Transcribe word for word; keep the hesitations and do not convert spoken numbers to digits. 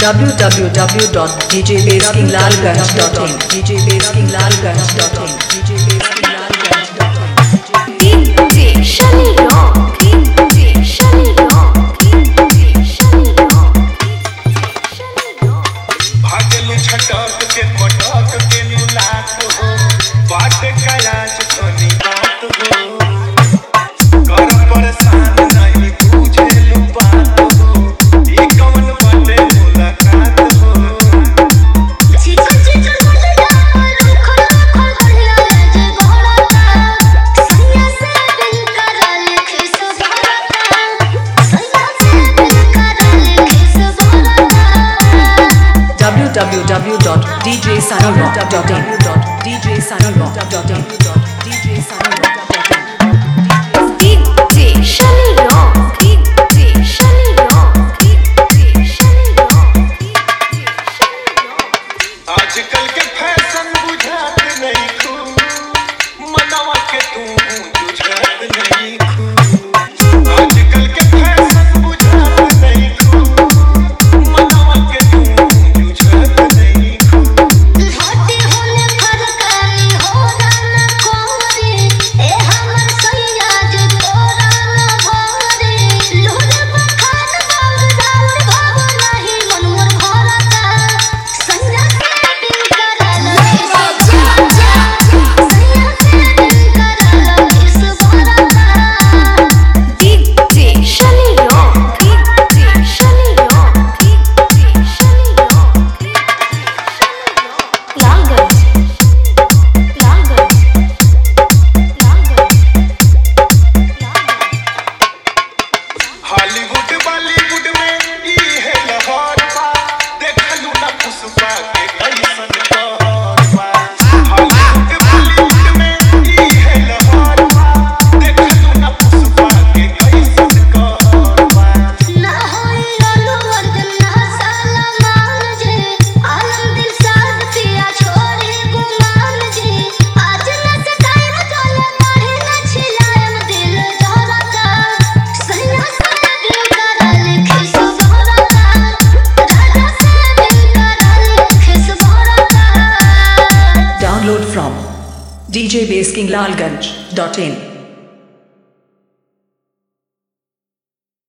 w w w dot d j base king lalganj dot in d j base king lalganj dot in d j base king lalganj dot in D J Shani Rock D J Shani Rock D J Shani Rock Shani Rock भागलू छटक के पटक के नुलात हो बाट कलाच तनी बात हो कर परेशान नहीं बुझेलू बात हो ई कौन बाटे मुलाकात हो चिकन चिकन बोलला रुख रुख बोलला जे बहड़ता सैया से दिल करल खिस बहड़ता सैया से दिल करल खिस बहड़ता w w w dot d j sunny rock dot in dot d j sunny rock dot in dot d j sunny rock dot in D J Shani Rock D J Shani Rock D J Shani Rock D J Shani Rock आजकल के fashion बुझात नहीं खू मनवा के तू बुझात नहीं खू आजकल के फैशन बुझात नहीं खू मनवा के तू बुझात नहीं खू होते होले फरकानी हो ना कोरी ए हमर सैया जे तोरा न भरे लोर बखान बागदार भाव नहीं मन मोर भरता सैया से दिल करल खिस बहड़ता सैया से दिल करल खिस बहड़ता D J Shani Rock D J Shani Rock D J Shani Rock Lalganj Lalganj Lalganj Hollywood Bollywood में ई है लहर बा देखलू ना पुष्पा के कैसन कहर बा हॉलीवुड बॉलीवुड में ई है लहर बा देखलू ना पुष्पा के कैसन कहर बा ना होई लालू वर्दन ना सलमान जी आलम दिल साथ पिया छोड़ी गुमान जी आज न सताए चले पढ़े न छिलाएम दिल जहरता सैया से दिल करल खिस बहड़ता राजा से दिल करल खिस बहड़ता download from d j base king lalganj dot in